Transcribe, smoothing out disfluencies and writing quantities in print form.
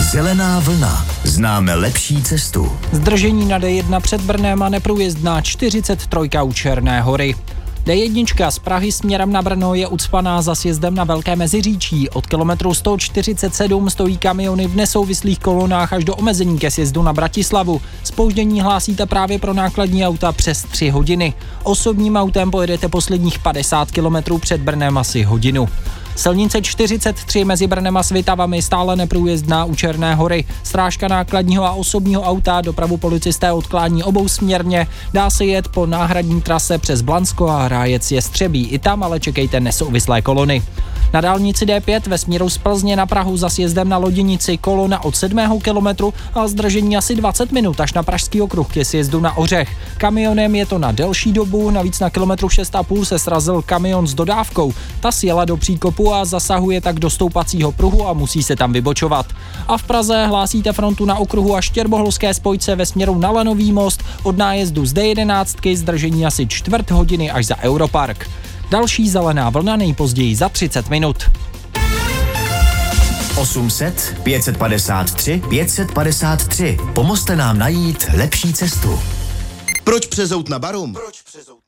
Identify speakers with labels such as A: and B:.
A: Zelená vlna. Známe lepší cestu.
B: Zdržení na D1 před Brnem a neprůjezdná 43 u Černé Hory. D1 z Prahy směrem na Brno je ucpaná za sjezdem na Velké Meziříčí. Od kilometru 147 stojí kamiony v nesouvislých kolonách až do omezení ke sjezdu na Bratislavu. Zpoždění hlásíte právě pro nákladní auta přes 3 hodiny. Osobním autem pojedete posledních 50 kilometrů před Brnem asi hodinu. Silnice 43 mezi Brnem a Svitavami stále neprůjezdná u Černé Hory. Strážka nákladního a osobního auta, dopravu policisté odklání obousměrně. Dá se jet po náhradní trase přes Blansko a Rájec Jestřebí. I tam ale čekejte nesouvislé kolony. Na dálnici D5 ve směru z Plzně na Prahu za sjezdem na Loděnici kolona od 7. kilometru a zdržení asi 20 minut až na Pražský okruh ke sjezdu na Ořech. Kamionem je to na delší dobu, navíc na kilometru 6,5 se srazil kamion s dodávkou. Ta sjela do příkopu a zasahuje tak do stoupacího pruhu a musí se tam vybočovat. A v Praze hlásíte frontu na okruhu a Štěrboholské spojce ve směru na Lenový most od nájezdu z D11 zdržení asi čtvrt hodiny až za Europark. Další zelená vlna nejpozději za 30 minut.
A: 800 553 553. Pomozte nám najít lepší cestu.
C: Proč přezout na Barum?